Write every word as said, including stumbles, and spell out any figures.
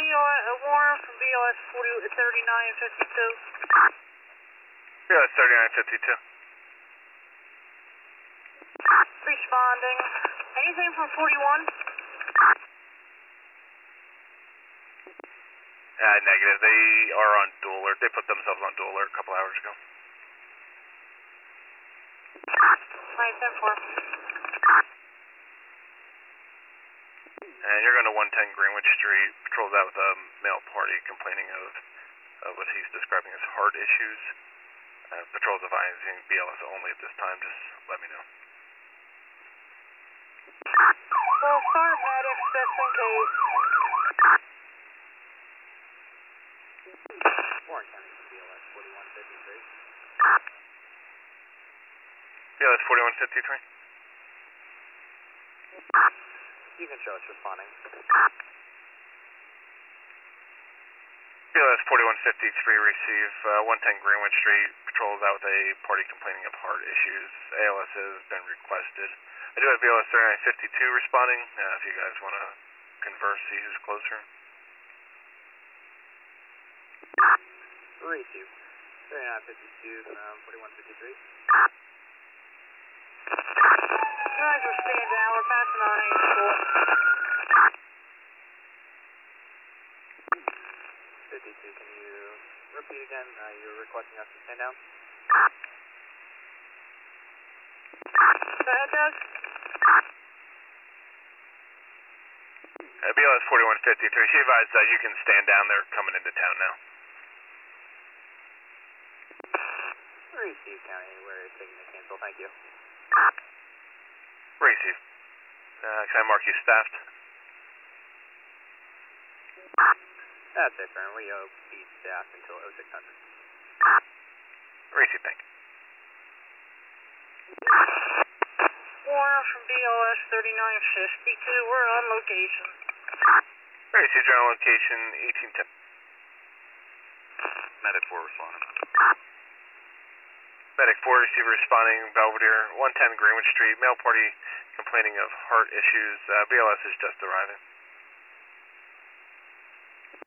O S, uh, Warren from B O S thirty-nine fifty-two. B O S thirty-nine fifty-two. Responding. Anything from forty-one? Uh, negative. They are on dual alert. They put themselves on dual alert a couple hours ago. nine ten four. And you're going to one ten Greenwich Street. Patrols out with a male party complaining of uh, what he's describing as heart issues. Uh, patrols advising B L S only at this time. Just let me know. Well, start medics just in case. Warren County from B L S forty-one fifty-three. B L S forty-one fifty-three. You can show us responding. B L S forty-one fifty-three, receive uh, one ten Greenwich Street. Patrols out with a party complaining of heart issues. A L S has been requested. I do have B L S thirty-nine fifty-two responding. Uh, if you guys want to converse, see who's closer. Receive. thirty-nine fifty-two from forty-one fifty-three. You guys are staying down. We're passing on A four. fifty-two, can you repeat again? Uh, you're requesting us to stand down? Go ahead, Doug. Uh, B L S forty-one fifty-three, she advised that you can stand down. They're coming into town now. Receive County, we're taking the cancel, thank you. Receive. Uh, can I mark you staffed? That's it, Fern. We will be staffed until oh six hundred. Receive, thank you. Warren from B O S thirty-nine fifty-two. We're on location. Receive, general location eighteen ten. Medic four responding. Medic four, receiver responding, Belvedere, one ten Greenwich Street, male party complaining of heart issues. Uh, B L S is just arriving.